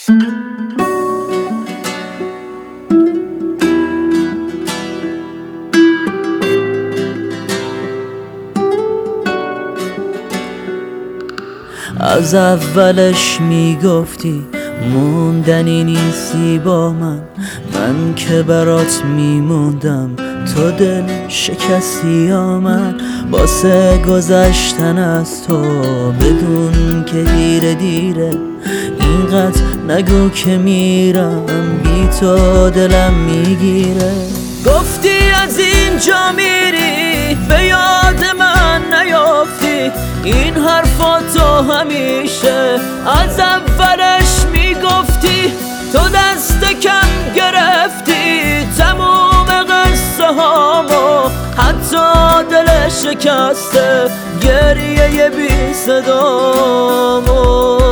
از اولش میگفتی موندنی نیستی با من که برات میموندم تو دل شکستی یا من واسه گذشتن از تو بدون که دیره دیره اینقدر نگو که میرم بی تو دلم میگیره گفتی از اینجا میری به یاد من نیافتی این حرفاتو همیشه از اولش میگفتی تو دست کم گرفتی تموم قصه هامو حتی دل شکسته گریه بی صدامو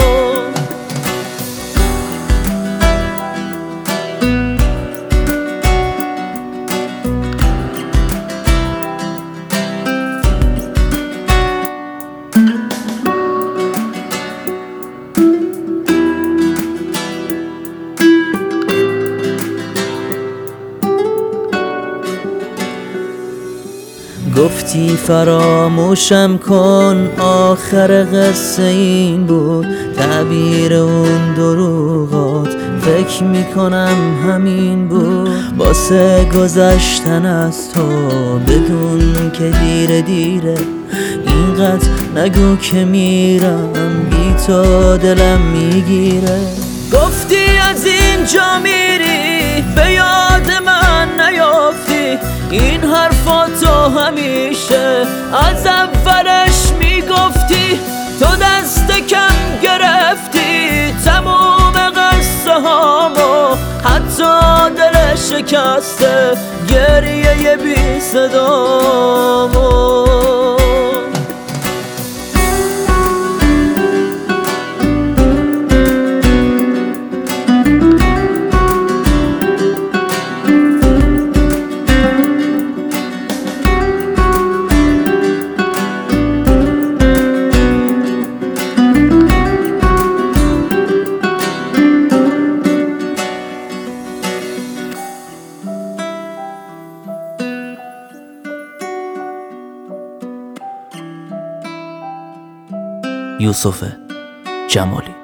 گفتی فراموشم کن آخر قصه این بود تعبیر اون دروغات فکر میکنم همین بود واسه گذشتن از تو بدون که دیره دیره اینقدر نگو که میرم بی تو دلم میگیره گفتی از اینجا میری به یاد من نیافتی این حرفاتو همیشه از اولش میگفتی تو دست کم گرفتی تموم قصه هامو حتی دل شکسته گریه بی صدامو یوسف جمالی